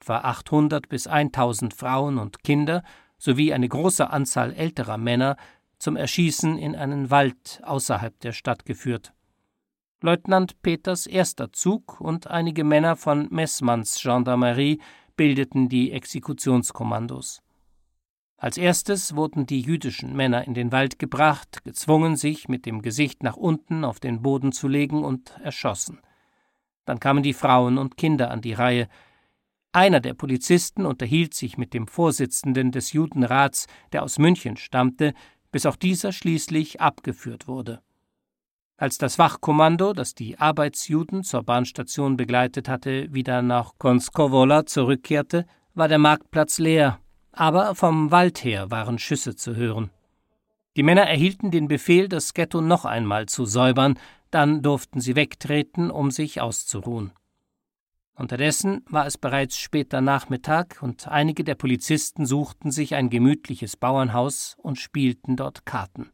etwa 800 bis 1000 Frauen und Kinder sowie eine große Anzahl älterer Männer zum Erschießen in einen Wald außerhalb der Stadt geführt. Leutnant Peters erster Zug und einige Männer von Messmanns Gendarmerie bildeten die Exekutionskommandos. Als erstes wurden die jüdischen Männer in den Wald gebracht, gezwungen, sich mit dem Gesicht nach unten auf den Boden zu legen und erschossen. Dann kamen die Frauen und Kinder an die Reihe. Einer der Polizisten unterhielt sich mit dem Vorsitzenden des Judenrats, der aus München stammte, bis auch dieser schließlich abgeführt wurde. Als das Wachkommando, das die Arbeitsjuden zur Bahnstation begleitet hatte, wieder nach Kąskowola zurückkehrte, war der Marktplatz leer, aber vom Wald her waren Schüsse zu hören. Die Männer erhielten den Befehl, das Ghetto noch einmal zu säubern, dann durften sie wegtreten, um sich auszuruhen. Unterdessen war es bereits später Nachmittag und einige der Polizisten suchten sich ein gemütliches Bauernhaus und spielten dort Karten.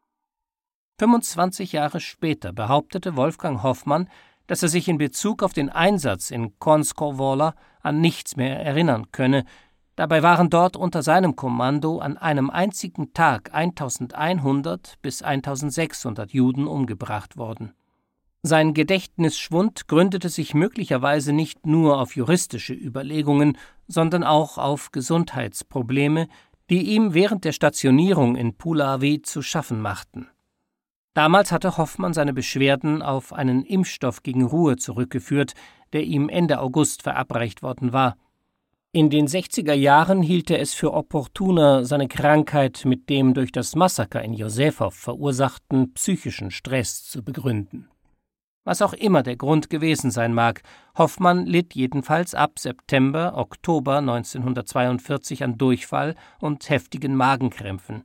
25 Jahre später behauptete Wolfgang Hoffmann, dass er sich in Bezug auf den Einsatz in Kąskowola an nichts mehr erinnern könne. Dabei waren dort unter seinem Kommando an einem einzigen Tag 1100 bis 1600 Juden umgebracht worden. Sein Gedächtnisschwund gründete sich möglicherweise nicht nur auf juristische Überlegungen, sondern auch auf Gesundheitsprobleme, die ihm während der Stationierung in Puławy zu schaffen machten. Damals hatte Hoffmann seine Beschwerden auf einen Impfstoff gegen Ruhr zurückgeführt, der ihm Ende August verabreicht worden war. In den 60er Jahren hielt er es für opportuner, seine Krankheit mit dem durch das Massaker in Józefów verursachten psychischen Stress zu begründen. Was auch immer der Grund gewesen sein mag, Hoffmann litt jedenfalls ab September, Oktober 1942 an Durchfall und heftigen Magenkrämpfen.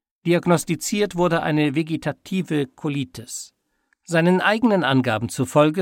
Diagnostiziert wurde eine vegetative Colitis. Seinen eigenen Angaben zufolge